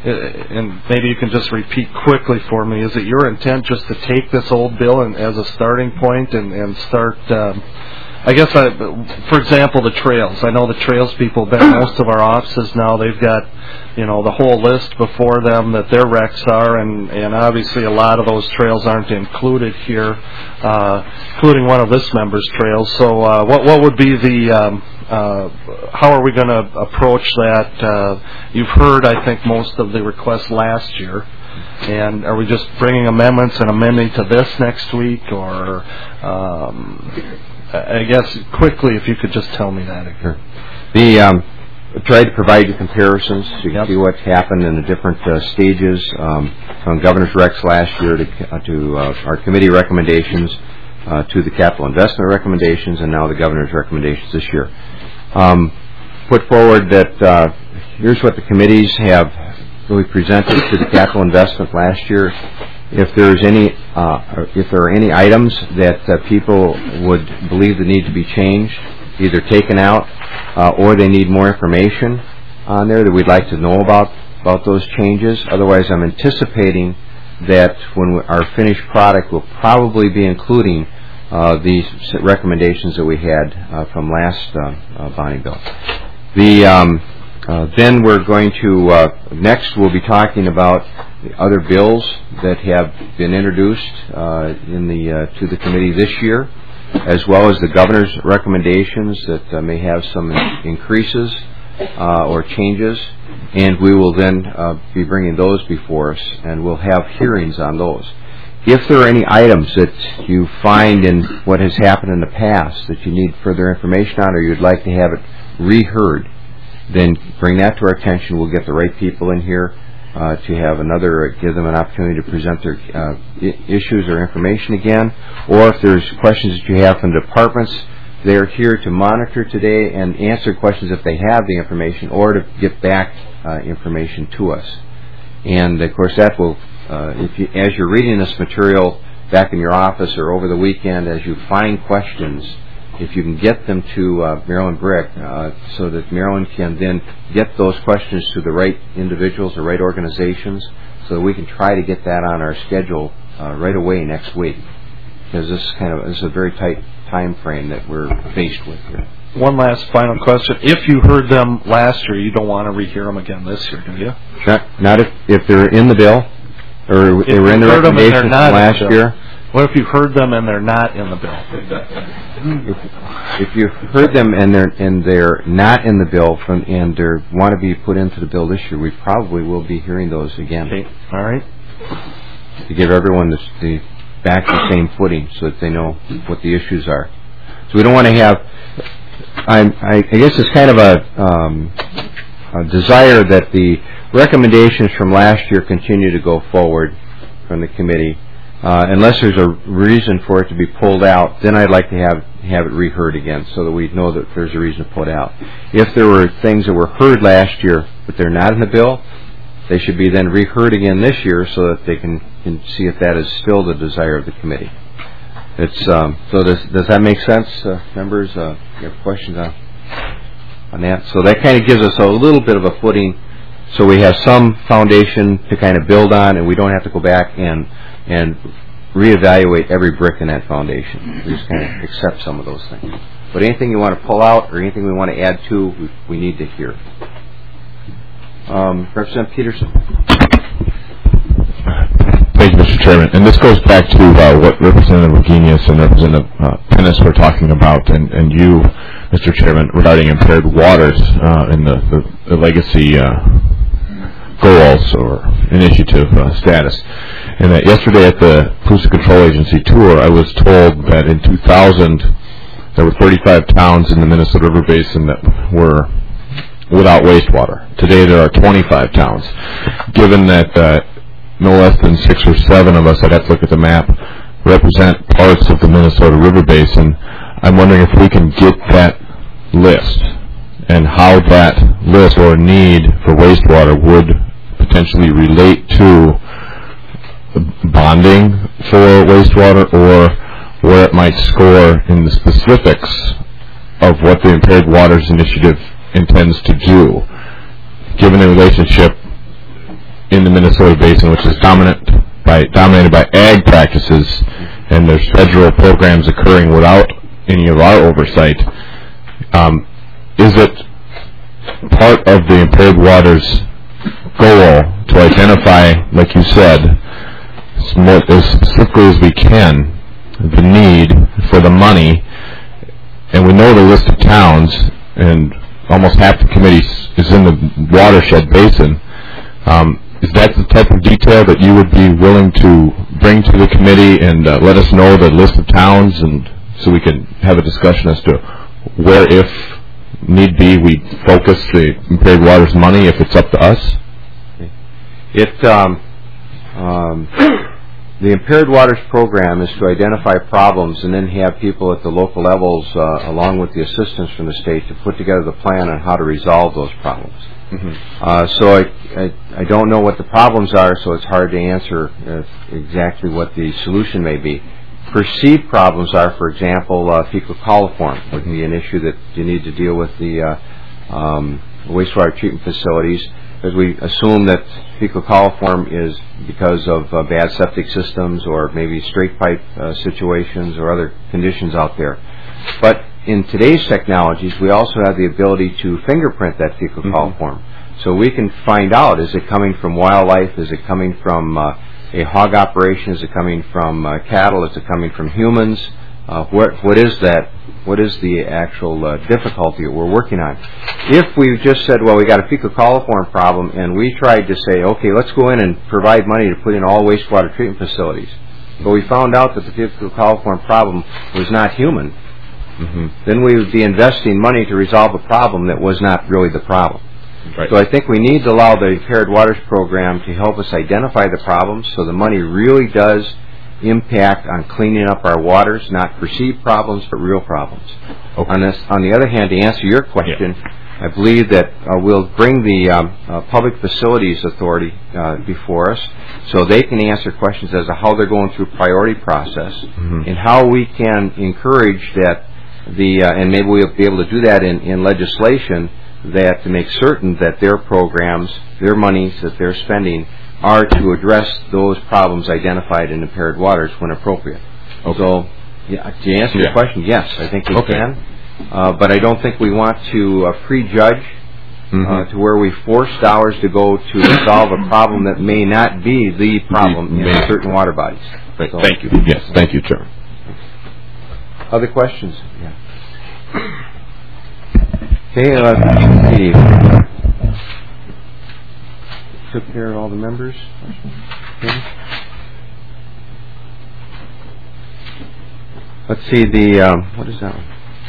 and maybe you can just repeat quickly for me, is it your intent just to take this old bill and, as a starting point and, and start, um, I guess, I, for example, the trails. I know the trails people have been in most of our offices now. They've got, you know, the whole list before them that their recs are, and, and obviously a lot of those trails aren't included here, uh, including one of this member's trails. So uh, what, what would be the... Um, Uh, how are we going to approach that? Uh, you've heard, I think, most of the requests last year. And are we just bringing amendments and amending to this next week? Or um, I guess quickly, if you could just tell me that. Sure. The um, try to provide you comparisons so you can see what's happened in the different uh, stages um, from governor's recs last year to, uh, to uh, our committee recommendations uh, to the capital investment recommendations, and now the governor's recommendations this year. Um, put forward that uh, here's what the committees have really presented to the capital investment last year. If there's any, uh, if there are any items that uh, people would believe that need to be changed, either taken out uh, or they need more information on there that we'd like to know about about those changes. Otherwise, I'm anticipating that when we, our finished product will probably be including Uh, these recommendations that we had uh, from last uh, uh, bonding bill. The um, uh, then we're going to uh, next we'll be talking about the other bills that have been introduced uh, in the uh, to the committee this year, as well as the governor's recommendations that uh, may have some increases uh, or changes, and we will then uh, be bringing those before us, and we'll have hearings on those. If there are any items that you find in what has happened in the past that you need further information on, or you'd like to have it reheard, then bring that to our attention. We'll get the right people in here uh, to have another, give them an opportunity to present their uh, I- issues or information again. Or if there's questions that you have from departments, they're here to monitor today and answer questions if they have the information, or to get back uh, information to us. And of course, that will. Uh, if you, as you're reading this material back in your office or over the weekend, as you find questions, if you can get them to uh, Marilyn Brick uh, so that Marilyn can then get those questions to the right individuals or right organizations, so that we can try to get that on our schedule uh, right away next week. Because this is kind of this is a very tight time frame that we're faced with here. One last final question. If you heard them last year, you don't want to rehear them again this year, do you? Not, not if, if they're in the bill. Or they were in the recommendations from last year. What if you heard them and they're not in the bill? If, if you heard them and they're and they're not in the bill from and they want to be put into the bill this year, we probably will be hearing those again. Okay. All right. To give everyone the, the back the same footing so that they know what the issues are. So we don't want to have. I, I, I guess it's kind of a, um, a desire that the recommendations from last year continue to go forward from the committee. Uh, unless there's a reason for it to be pulled out, then I'd like to have have it reheard again so that we know that there's a reason to pull it out. If there were things that were heard last year but they're not in the bill, they should be then reheard again this year so that they can, can see if that is still the desire of the committee. It's um, so does does that make sense, uh, members? Uh, you have questions on on that? So that kind of gives us a little bit of a footing. So we have some foundation to kind of build on, and we don't have to go back and and reevaluate every brick in that foundation. We just kind of accept some of those things. But anything you want to pull out or anything we want to add to, we, we need to hear. Um, Representative Peterson. Thank you, Mister Chairman. And this goes back to uh, what Representative Wagenius and Representative uh, Pennis were talking about, and, and you, Mister Chairman, regarding impaired waters uh, and the, the, the legacy uh, goals or initiative uh, status. And that yesterday at the Pollution Control Agency tour, I was told that in two thousand there were thirty-five towns in the Minnesota River Basin that were without wastewater. Today there are twenty-five towns. Given that uh, no less than six or seven of us, I'd have to look at the map, represent parts of the Minnesota River Basin, I'm wondering if we can get that list and how that list or need for wastewater would potentially relate to bonding for wastewater, or where it might score in the specifics of what the Impaired Waters Initiative intends to do, given the relationship in the Minnesota Basin, which is dominant by, dominated by ag practices, and there's federal programs occurring without any of our oversight. Um, is it part of the Impaired Waters goal to identify, like you said, as specifically as we can, the need for the money? And we know the list of towns, and almost half the committee is in the watershed basin. Um, is that the type of detail that you would be willing to bring to the committee and uh, let us know the list of towns, and so we can have a discussion as to where, if need be, we focus the Impaired Waters money if it's up to us? It um, um, the Impaired Waters program is to identify problems and then have people at the local levels, uh, along with the assistance from the state, to put together the plan on how to resolve those problems. Mm-hmm. Uh, so I, I, I don't know what the problems are, so it's hard to answer uh, exactly what the solution may be. Perceived problems are, for example, uh, fecal coliform would be an issue that you need to deal with the uh, um, wastewater treatment facilities, because we assume that fecal coliform is because of uh, bad septic systems or maybe straight pipe uh, situations or other conditions out there. But in today's technologies, we also have the ability to fingerprint that fecal mm-hmm. coliform. So we can find out, is it coming from wildlife, is it coming from uh, a hog operation, is it coming from uh, cattle, is it coming from humans? Uh, what, what is that? What is the actual uh, difficulty that we're working on? If we just said, well, we got a fecal coliform problem, and we tried to say, okay, let's go in and provide money to put in all wastewater treatment facilities, but we found out that the fecal coliform problem was not human, mm-hmm. then we would be investing money to resolve a problem that was not really the problem. Right. So I think we need to allow the Impaired Waters program to help us identify the problems, so the money really does impact on cleaning up our waters, not perceived problems, but real problems. Okay. On, this, on the other hand, to answer your question, yeah. I believe that uh, we'll bring the um, uh, Public Facilities Authority uh, before us, so they can answer questions as to how they're going through priority process, mm-hmm. and how we can encourage that the, uh, and maybe we'll be able to do that in, in legislation, that to make certain that their programs, their monies that they're spending, are to address those problems identified in Impaired Waters when appropriate. Okay. So, yeah, to answer yeah. your question, yes, I think we okay. can. Uh, but I don't think we want to uh, prejudge mm-hmm. uh, to where we force dollars to go to resolve a problem that may not be the problem in certain water bodies. Right. So, thank you. Yes, thank you, Chairman. Other questions? Yeah. Okay, let's see. Took care of all the members. Okay. Let's see the, um, what is that one?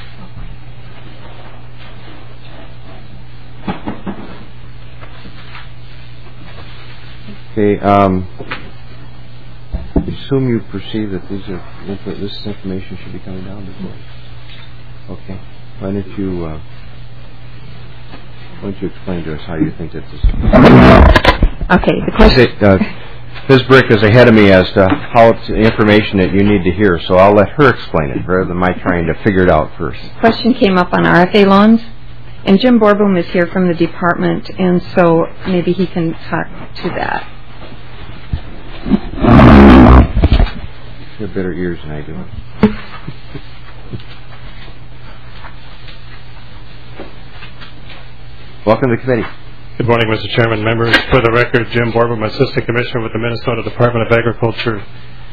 Okay, um, I assume you perceive that these are, this information should be coming down before. Okay. Why don't you, uh, why don't you explain to us how you think that this is? Okay, the question... Uh, Miz Brick is ahead of me as to how it's information that you need to hear, so I'll let her explain it rather than my trying to figure it out first. Question came up on R F A loans, and Jim Borboom is here from the department, and so maybe he can talk to that. You have better ears than I do. Welcome to the committee. Good morning, Mister Chairman, members. For the record, Jim Borboom, Assistant Commissioner with the Minnesota Department of Agriculture.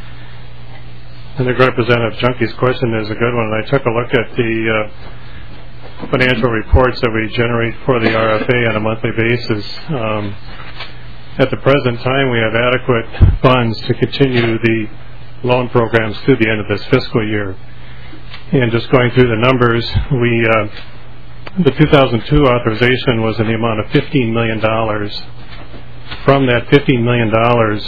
I think Representative Junke's question is a good one, and I took a look at the uh, financial reports that we generate for the R F A on a monthly basis. Um, at the present time, we have adequate funds to continue the loan programs through the end of this fiscal year. And just going through the numbers, we uh, the two thousand two authorization was in the amount of fifteen million dollars. From that fifteen million dollars,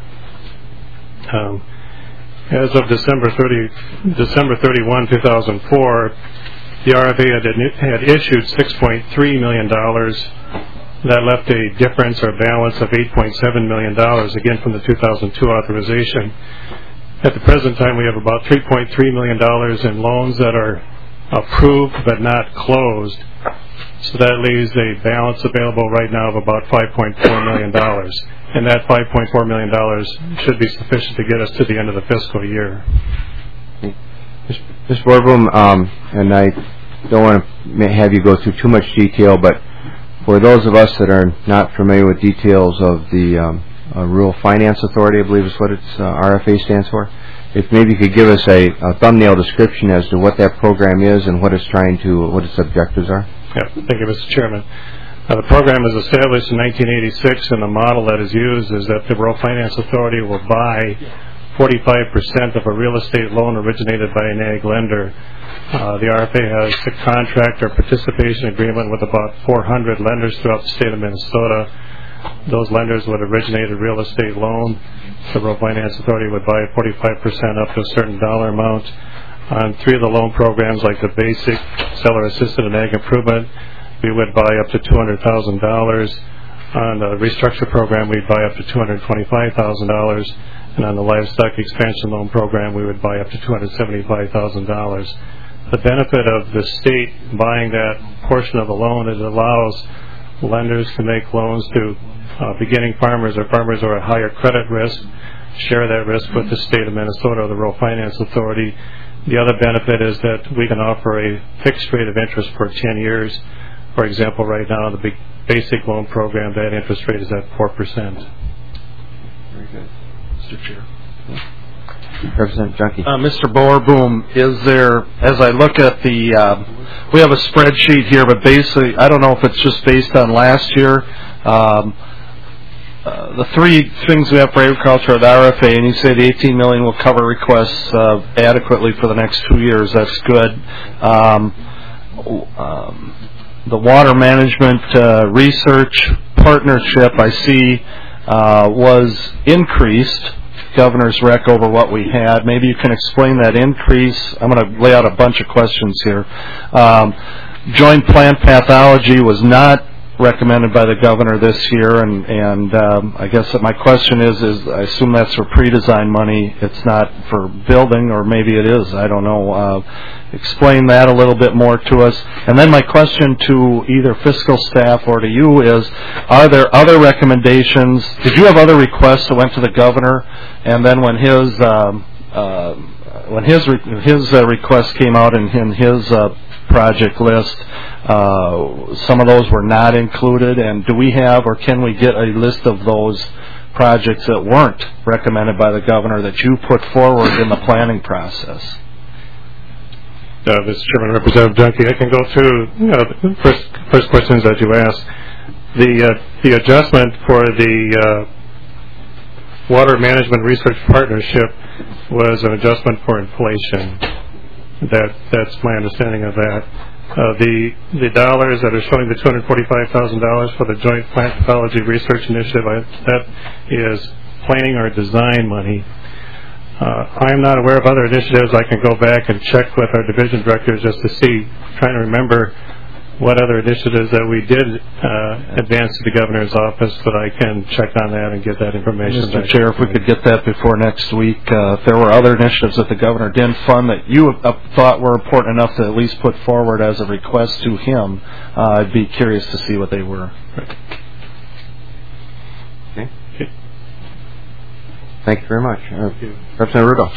um, as of December thirty-first, two thousand four, the R F A had, had issued six point three million dollars That left a difference or balance of eight point seven million dollars, again from the two thousand two authorization. At the present time, we have about three point three million dollars in loans that are approved but not closed. So that leaves a balance available right now of about five point four million dollars. And that five point four million dollars should be sufficient to get us to the end of the fiscal year. Mister Boardroom, um, and I don't want to have you go through too much detail, but for those of us that are not familiar with details of the um, uh, Rural Finance Authority, I believe is what its uh, R F A stands for, if maybe you could give us a, a thumbnail description as to what that program is and what it's trying to, what its objectives are. Yeah, thank you, Mister Chairman. Uh, the program was established in nineteen eighty-six, and the model that is used is that the Rural Finance Authority will buy forty-five percent of a real estate loan originated by an ag lender. Uh, the R F A has a contract or participation agreement with about four hundred lenders throughout the state of Minnesota. Those lenders would originate a real estate loan. The Rural Finance Authority would buy forty-five percent up to a certain dollar amount. On three of the loan programs, like the basic, seller assisted, and ag improvement, we would buy up to two hundred thousand dollars. On the restructure program, we'd buy up to two hundred twenty-five thousand dollars. And on the livestock expansion loan program, we would buy up to two hundred seventy-five thousand dollars. The benefit of the state buying that portion of the loan is it allows lenders to make loans to uh, beginning farmers or farmers who are at higher credit risk, share that risk with the state of Minnesota or the Rural Finance Authority. The other benefit is that we can offer a fixed rate of interest for ten years. For example, right now, the basic loan program, that interest rate is at four percent. Very good. Mister Chair. Representative Junkie. Uh, Mister Boerboom, is there, as I look at the, uh, we have a spreadsheet here, but basically, I don't know if it's just based on last year. Um, uh, the three things we have for agriculture are the R F A, and you say the eighteen million dollars will cover requests uh, adequately for the next two years. That's good. Um, um, the water management uh, research partnership, I see, uh, was increased. Governor's rec over what we had. Maybe you can explain that increase. I'm going to lay out a bunch of questions here. Um, joint plant pathology was not recommended by the governor this year, and, and um, I guess that my question is, is I assume that's for pre-design money. It's not for building, or maybe it is. I don't know. Uh, explain that a little bit more to us. And then my question to either fiscal staff or to you is, are there other recommendations? Did you have other requests that went to the governor, and then when his um, uh, when his re- his uh, request came out in, in his uh, project list, uh, some of those were not included? And do we have, or can we get a list of those projects that weren't recommended by the governor that you put forward in the planning process? Uh, Mister Chairman, Representative Junkie, I can go through you know, the first, first questions that you asked. The uh, the adjustment for the uh, Water Management Research Partnership was an adjustment for inflation. That that's my understanding of that. Uh, the the dollars that are showing the two hundred forty-five thousand dollars for the Joint Plant Pathology Research Initiative, I, that is planning or design money. Uh, I am not aware of other initiatives. I can go back and check with our division directors just to see, trying to remember what other initiatives that we did uh, advance to the governor's office, but I can check on that and get that information. Mister Chair, if we could get that before next week. Uh, if there were other initiatives that the governor didn't fund that you uh, thought were important enough to at least put forward as a request to him, uh, I'd be curious to see what they were. Okay. Thank you very much. Uh, Representative Rudolph.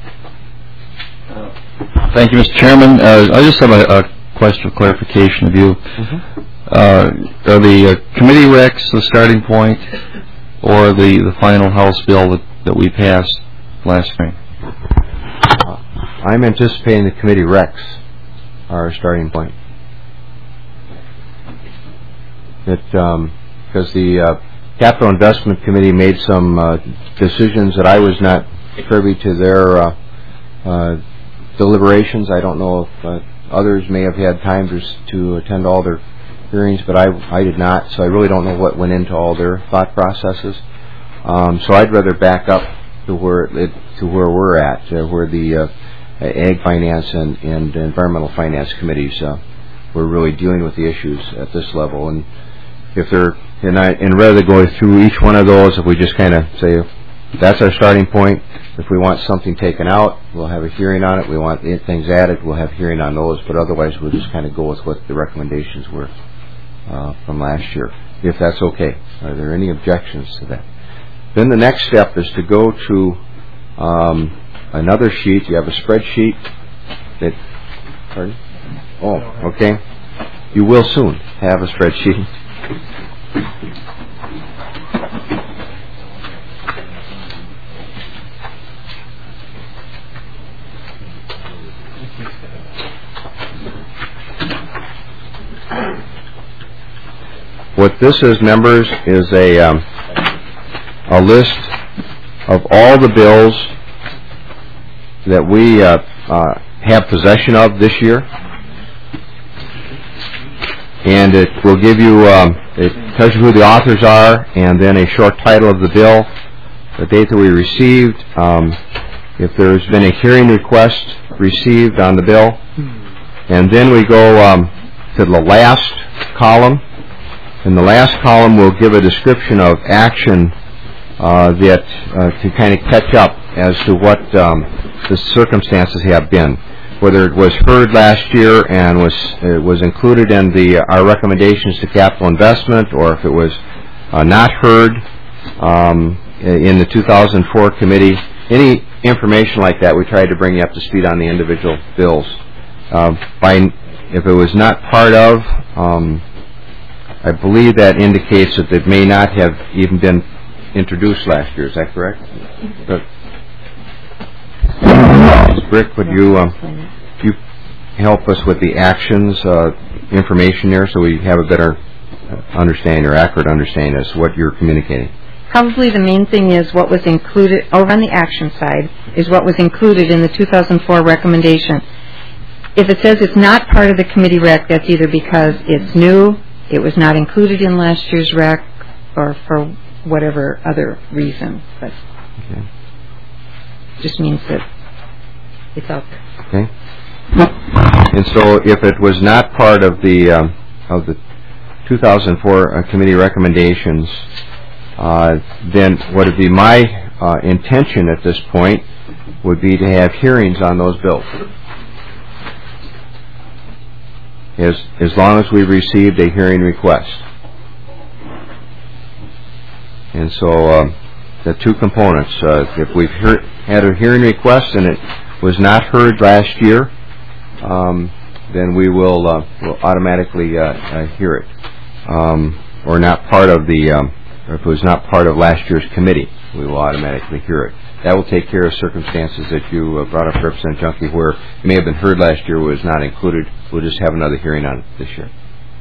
Uh, thank you, Mister Chairman. Uh, I just have a, a question of clarification of you. Mm-hmm. Uh, are the uh, committee recs the starting point, or the, the final House bill that, that we passed last spring? Uh, I'm anticipating the committee recs are a starting point. That um, because the uh, Capital Investment Committee made some uh, decisions that I was not privy to their uh, uh, deliberations. I don't know if uh, others may have had time to, to attend all their hearings, but I, I did not, so I really don't know what went into all their thought processes. Um, so I'd rather back up to where it, to where we're at, uh, where the uh, Ag Finance and, and Environmental Finance Committees uh, were really dealing with the issues at this level. And if they're, and, I, and rather than going through each one of those, if we just kind of say, that's our starting point. If we want something taken out, we'll have a hearing on it. We want things added, we'll have a hearing on those. But otherwise, we'll just kind of go with what the recommendations were uh, from last year, if that's okay. Are there any objections to that? Then the next step is to go to um, another sheet. You have a spreadsheet that, pardon? Oh, okay. You will soon have a spreadsheet. What this is, members, is a um, a list of all the bills that we uh, uh, have possession of this year, and it will give you, um, it tells you who the authors are, and then a short title of the bill, the date that we received, um, if there's been a hearing request received on the bill, and then we go um, to the last column. In the last column, we'll give a description of action uh, that uh, to kind of catch up as to what um, the circumstances have been, whether it was heard last year and was it was included in the our recommendations to capital investment, or if it was uh, not heard um, in the two thousand four committee. Any information like that, we tried to bring you up to speed on the individual bills. Uh, by if it was not part of. Um, I believe that indicates that it may not have even been introduced last year. Is that correct? Miz Brick, would you um, you help us with the actions uh, information there, so we have a better understanding or accurate understanding as to what you're communicating? Probably the main thing is what was included over on the action side is what was included in the two thousand four recommendation. If it says it's not part of the committee rec, that's either because it's new, it was not included in last year's rec, or for whatever other reason. But okay. Just means that it's out there. Okay. And so, if it was not part of the um, of the two thousand four uh, committee recommendations, uh, then what would be my uh, intention at this point would be to have hearings on those bills. As, as long as we've received a hearing request. And so uh, the two components, uh, if we've heard, had a hearing request and it was not heard last year, um, then we will, uh, will automatically uh, uh, hear it. Um, or not part of the, um, or if it was not part of last year's committee, we will automatically hear it. That will take care of circumstances that you uh, brought up, Representative Junkie, where it may have been heard last year, was not included. We'll just have another hearing on it this year.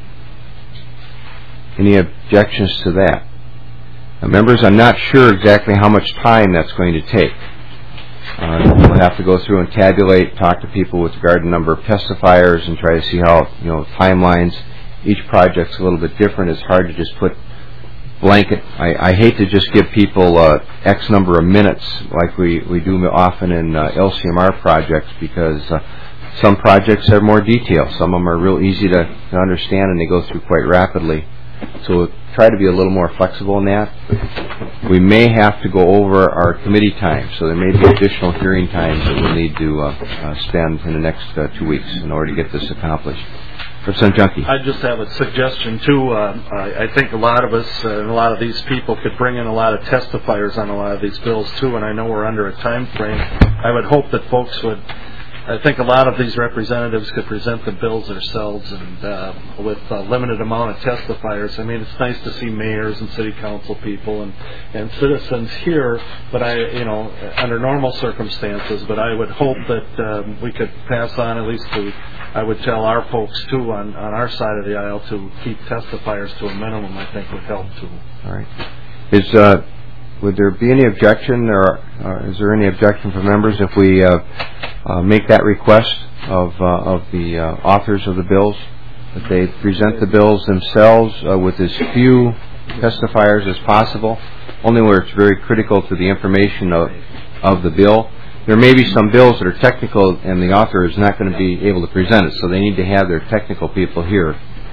Any objections to that? Now, members, I'm not sure exactly how much time that's going to take. Uh, we'll have to go through and tabulate, talk to people with regard to number of testifiers, and try to see how, you know, timelines. Each project's a little bit different. It's hard to just put blanket. I, I hate to just give people uh, X number of minutes like we, we do often in uh, L C M R projects, because uh, some projects have more detail. Some of them are real easy to, to understand, and they go through quite rapidly. So we'll try to be a little more flexible in that. We may have to go over our committee time, so there may be additional hearing times that we'll need to uh, uh, spend in the next uh, two weeks in order to get this accomplished. Representative Junkie. I just have a suggestion, too. Uh, I, I think a lot of us uh, and a lot of these people could bring in a lot of testifiers on a lot of these bills, too, and I know we're under a time frame. I would hope that folks would, I think a lot of these representatives could present the bills themselves, and uh, with a limited amount of testifiers. I mean, it's nice to see mayors and city council people and, and citizens here, but I, you know, under normal circumstances, but I would hope that um, we could pass on at least to, I would tell our folks, too, on, on our side of the aisle to keep testifiers to a minimum. I think would help, too. All right. Is, uh, would there be any objection, or uh, is there any objection from members if we uh, uh, make that request of uh, of the uh, authors of the bills, that they present the bills themselves uh, with as few testifiers as possible, only where it's very critical to the information of, of the bill? There may be some bills that are technical and the author is not going to be able to present it, so they need to have their technical people here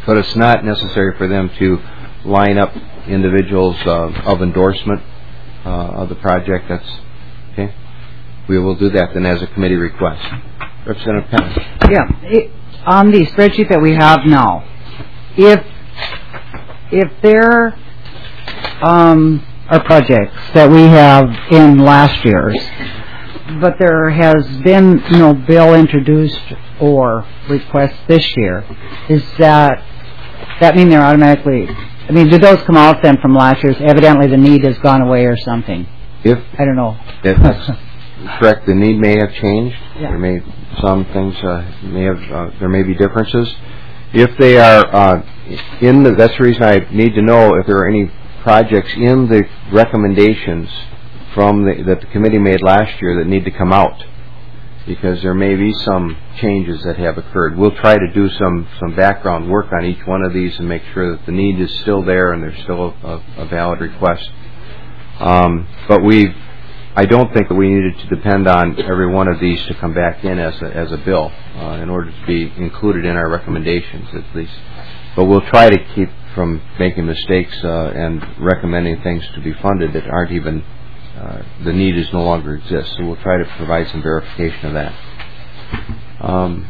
but it's not necessary for them to line up individuals uh, of endorsement uh, of the project. That's okay. We will do that then as a committee request. Representative Penn. Yeah, it, on the spreadsheet that we have now, if if there um, are projects that we have in last year's, but there has been no bill introduced or request this year, is that that mean they're automatically? I mean, do those come out then from last year's? Evidently, the need has gone away or something. If I don't know. If that's correct, the need may have changed. Yeah. There may some things uh, may have uh, there may be differences. If they are uh, in the, that's the reason I need to know if there are any projects in the recommendations from the, that the committee made last year that need to come out, because there may be some changes that have occurred. We'll try to do some, some background work on each one of these and make sure that the need is still there and there's still a, a valid request. Um, but we, I don't think that we needed to depend on every one of these to come back in as a, as a bill uh, in order to be included in our recommendations at least. But we'll try to keep from making mistakes uh, and recommending things to be funded that aren't even Uh, the need is no longer exists, so we'll try to provide some verification of that. Um,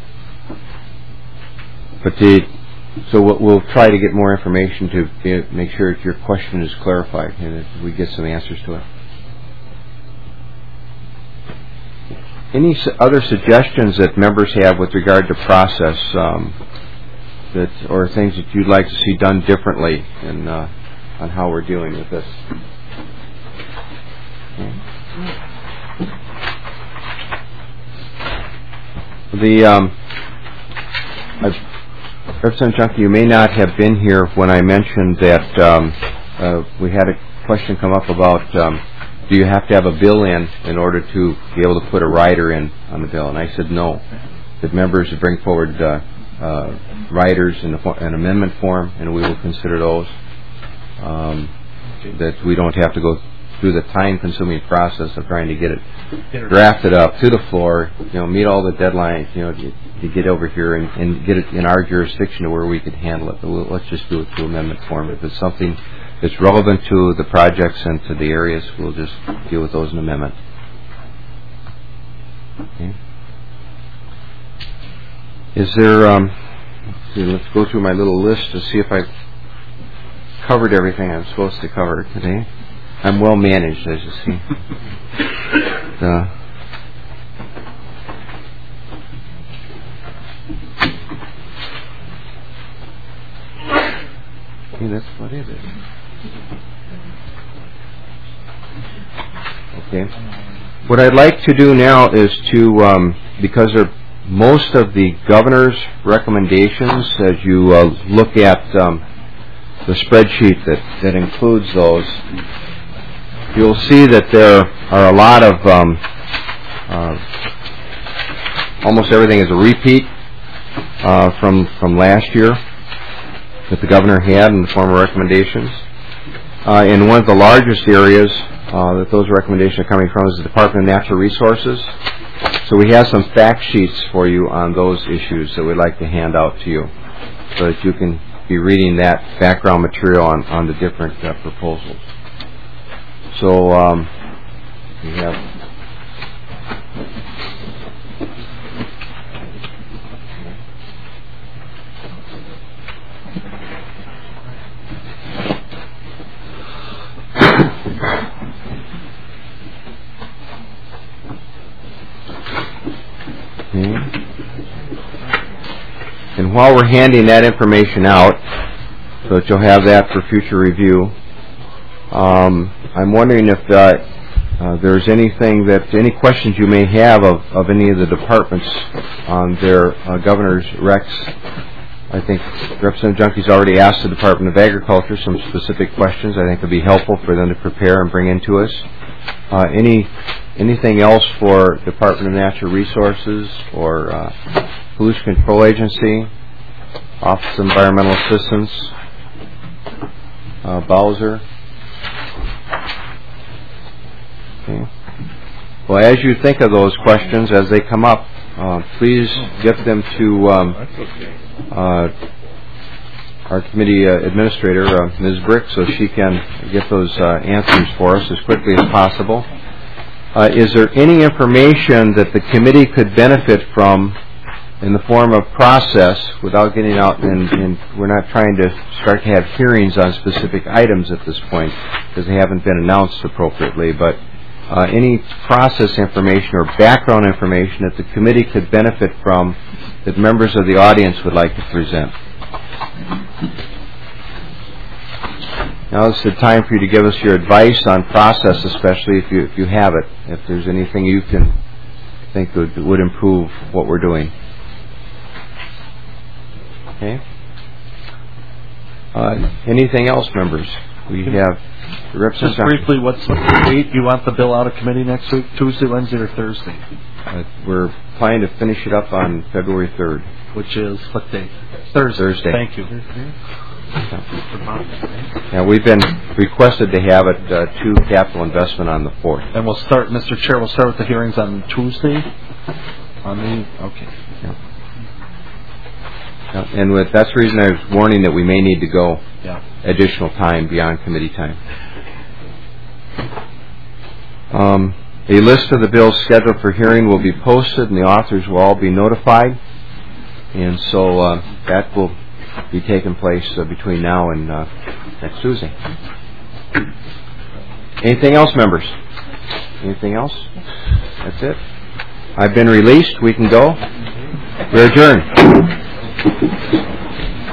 but the, so we'll, we'll try to get more information to be, make sure that your question is clarified and that we get some answers to it. Any su- other suggestions that members have with regard to process, um, that or things that you'd like to see done differently in, uh, on how we're dealing with this? The um, I've, Representative Junkie, you may not have been here when I mentioned that um, uh, we had a question come up about um, do you have to have a bill in in order to be able to put a rider in on the bill? And I said no. That members would bring forward uh, uh, riders in an amendment form, and we will consider those. Um, that we don't have to go through the time-consuming process of trying to get it drafted up to the floor, you know, meet all the deadlines, you know, to, to get over here and, and get it in our jurisdiction to where we could handle it. But we'll, let's just do it through amendment form. If it's something that's relevant to the projects and to the areas, we'll just deal with those in amendment. Okay. Is there? Um, let's, see, let's go through my little list to see if I covered everything I'm supposed to cover today. I'm well managed, as you see. uh, okay, that's what it is. Okay. What I'd like to do now is to, um, because they're most of the governor's recommendations, as you uh, look at um, the spreadsheet that, that includes those, you'll see that there are a lot of, um, uh, almost everything is a repeat uh, from from last year that the governor had in the form of recommendations. Uh, and one of the largest areas uh, that those recommendations are coming from is the Department of Natural Resources. So we have some fact sheets for you on those issues that we'd like to hand out to you so that you can be reading that background material on, on the different uh, proposals. So um, we have okay. And while we're handing that information out, so that you'll have that for future review, Um, I'm wondering if uh, uh, there's anything that, any questions you may have of, of any of the departments on their uh, governor's recs. I think Representative Junkie's already asked the Department of Agriculture some specific questions. I think it would be helpful for them to prepare and bring into us. Uh, any anything else for Department of Natural Resources or uh, Pollution Control Agency, Office of Environmental Assistance, uh, Bowser? Okay. Well, as you think of those questions as they come up, uh, please get them to um, uh, our committee uh, administrator, uh, Miz Brick, so she can get those uh, answers for us as quickly as possible. Uh, is there any information that the committee could benefit from in the form of process without getting out, and, and we're not trying to start to have hearings on specific items at this point because they haven't been announced appropriately, but uh, any process information or background information that the committee could benefit from that members of the audience would like to present. Now is the time for you to give us your advice on process, especially if you if you have it. If there's anything you can think would would improve what we're doing. Okay. Uh, anything else, members? We have the representative. Just briefly, what's the date you want the bill out of committee next week? Tuesday, Wednesday, or Thursday? Uh, we're planning to finish it up on February third. Which is what day? Thursday. Thursday. Thank you. Now, we've been requested to have it uh, to capital investment on the fourth. And we'll start, Mister Chair, we'll start with the hearings on Tuesday? On the, okay. Yeah. Yeah, and with, that's the reason I was warning that we may need to go yeah. additional time beyond committee time. Um, a list of the bills scheduled for hearing will be posted, and the authors will all be notified. And so uh, that will be taking place uh, between now and uh, next Tuesday. Anything else, members? Anything else? That's it. I've been released. We can go. We're adjourned.